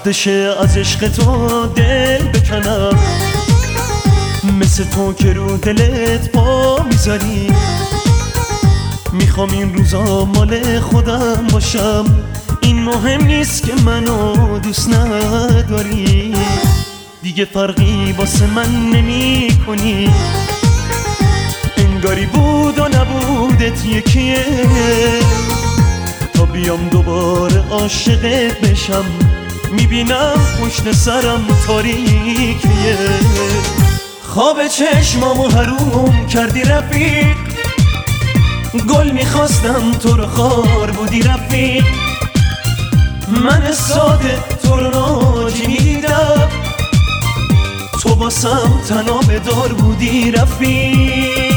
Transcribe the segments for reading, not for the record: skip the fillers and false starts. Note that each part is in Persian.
وقتشه از عشق تو دل بکنم، مثل تو که رو دلت پا میذاری. میخوام این روزا مال خودم باشم، این مهم نیست که منو دوست نداری. دیگه فرقی واسه من نمی کنی، انگاری بود و نبودت یکیه. تا بیام دوباره عاشقت بشم، میبینم پشت سرم تاریکیه. خواب چشمامو حروم کردی رفیق، گل میخواستم تو رو خار بودی رفیق. من ساده تو رو ناجی میدیدم، تو باسم تنها به دار بودی رفیق.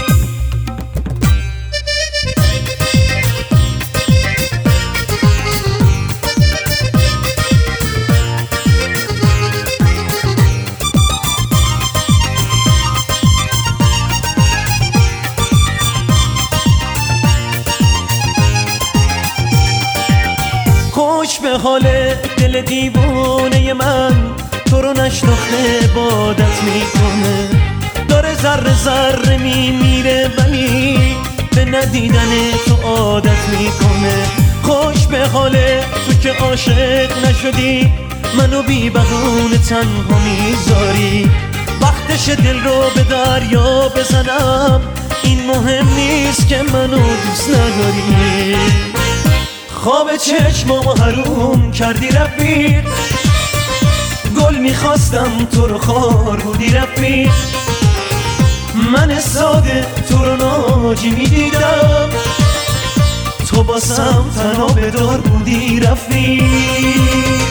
خوش به حال دل دیوونه من، تو رو نشناخته عبادت میکنه. داره ذره ذره میمیره ولی به ندیدن تو عادت میکنه. خوش به حال تو که عاشق نشدی، منو بی بهونه تنها میذاری. وقتش دل رو به دریا بزنم، این مهم نیست که منو دوست نداری. خواب چشمامو حروم کردی رفیق، گل میخواستم تو رو خار بودی رفیق. من ساده تو رو ناجی میدیدم، تو باسم تنها به دار بودی رفیق.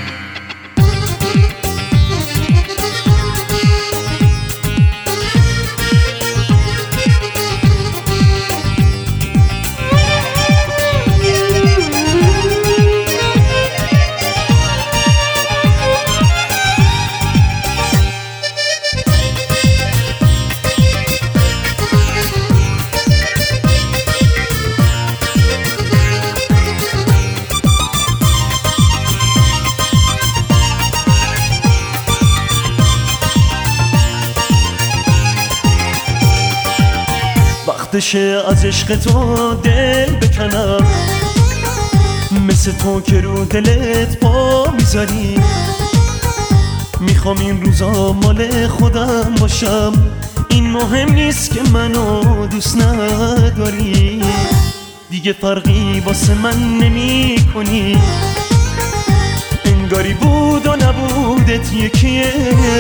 وقتشه از عشق تو دل بکنم، مثل تو که رو دلت پا میذاری. میخوام این روزا مال خودم باشم، این مهم نیست که منو دوست نداری. دیگه فرقی واسه من نمی کنی، انگاری بود و نبودت یکیه.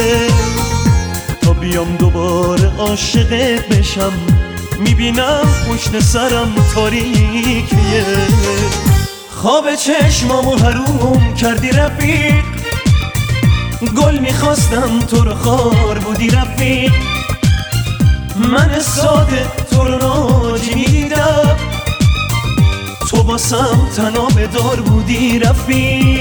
تا بیام دوباره عاشقت بشم، میبینم پشت سرم تاریکیه. خواب چشمامو حروم کردی رفیق، گل میخواستم تو رو خار بودی رفیق. من ساده تو رو ناجی میدیدم، تو باسم تنها به دار بودی رفیق.